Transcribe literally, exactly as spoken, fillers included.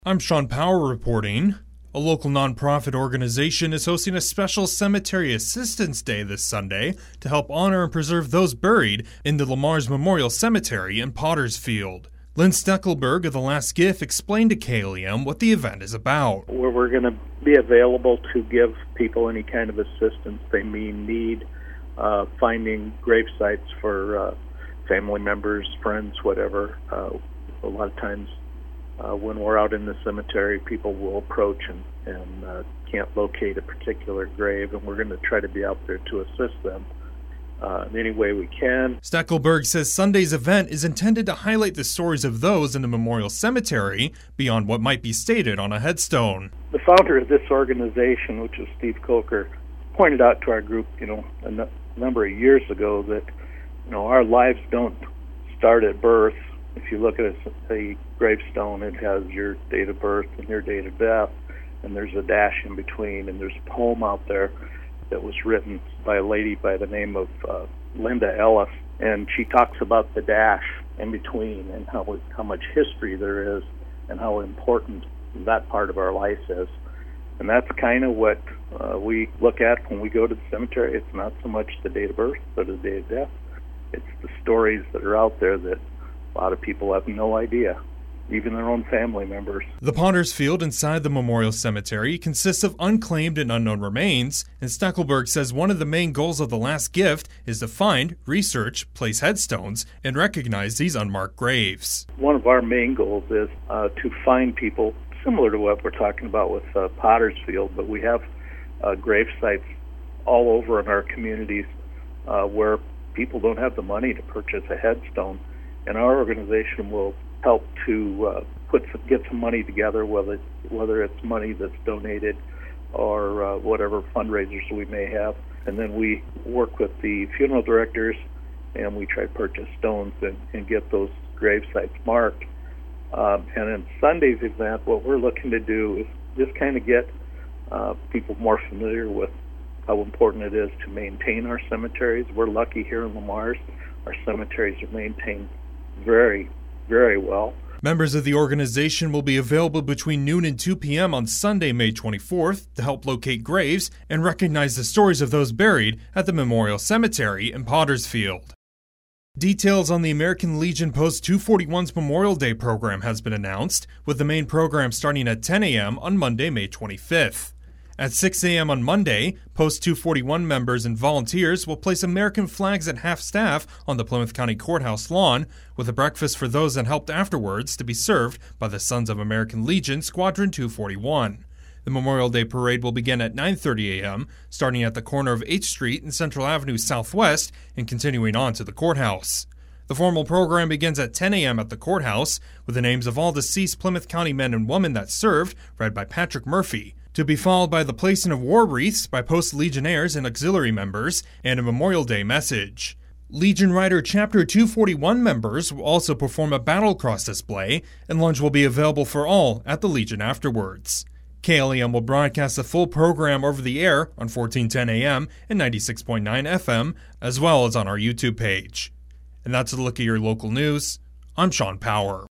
I'm Sean Power reporting. A local nonprofit organization is hosting a special Cemetery Assistance Day this Sunday to help honor and preserve those buried in the Lamars Memorial Cemetery in Pottersfield. Lynn Steckelberg of The Last Gift explained to K L E M what the event is about. Where we're going to be available to give people any kind of assistance they may need, uh, finding grave sites for uh, family members, friends, whatever. Uh, a lot of times uh, when we're out in the cemetery, people will approach and, and uh, can't locate a particular grave, and we're going to try to be out there to assist them Uh, in any way we can. Steckelberg says Sunday's event is intended to highlight the stories of those in the memorial cemetery beyond what might be stated on a headstone. The founder of this organization, which is Steve Coker, pointed out to our group, you know, a n- number of years ago that, you know, our lives don't start at birth. If you look at a, a gravestone, it has your date of birth and your date of death, and there's a dash in between, and there's a poem out there that was written by a lady by the name of uh, Linda Ellis, and she talks about the dash in between and how how much history there is and how important that part of our life is. And that's kind of what uh, we look at when we go to the cemetery. It's not so much the date of birth, but the date of death. It's the stories that are out there that a lot of people have no idea, even their own family members. The Pottersfield inside the Memorial Cemetery consists of unclaimed and unknown remains, and Steckelberg says one of the main goals of The Last Gift is to find, research, place headstones, and recognize these unmarked graves. One of our main goals is uh, to find people similar to what we're talking about with uh, Pottersfield, but we have uh, grave sites all over in our communities uh, where people don't have the money to purchase a headstone, and our organization will help to uh, put some, get some money together, whether whether it's money that's donated or uh, whatever fundraisers we may have, and then we work with the funeral directors and we try to purchase stones and, and get those grave sites marked. Um, and in Sunday's event, what we're looking to do is just kind of get uh, people more familiar with how important it is to maintain our cemeteries. We're lucky here in Lamars; our cemeteries are maintained very very well. Members of the organization will be available between noon and two p.m. on Sunday, May twenty-fourth, to help locate graves and recognize the stories of those buried at the Memorial Cemetery in Pottersfield. Details on the American Legion Post two forty-one's Memorial Day program has been announced, with the main program starting at ten a.m. on Monday, May twenty-fifth. At six a.m. on Monday, Post two forty-one members and volunteers will place American flags at half-staff on the Plymouth County Courthouse lawn, with a breakfast for those that helped afterwards to be served by the Sons of American Legion Squadron two forty-one. The Memorial Day Parade will begin at nine thirty a.m., starting at the corner of eighth Street and Central Avenue Southwest and continuing on to the courthouse. The formal program begins at ten a.m. at the courthouse, with the names of all deceased Plymouth County men and women that served read by Patrick Murphy, to be followed by the placing of war wreaths by Post Legionnaires and auxiliary members, and a Memorial Day message. Legion Rider Chapter two forty-one members will also perform a battle cross display, and lunch will be available for all at the Legion afterwards. K L E M will broadcast the full program over the air on fourteen ten a.m. and ninety-six point nine F M, as well as on our YouTube page. And that's a look at your local news. I'm Sean Power.